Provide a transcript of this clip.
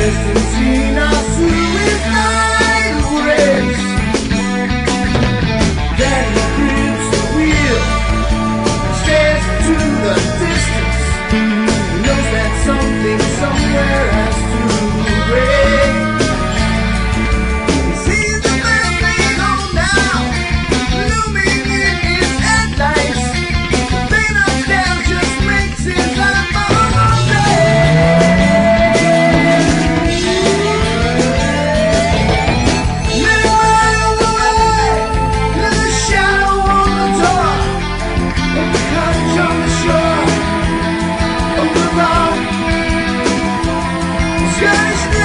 Argentina suicidal race. Then he grips the wheel, stares into the distance. He knows that something somewhere has to break. He sees the man laying on now, looming in his headlights. The pain of down just makes his life all day. Scottish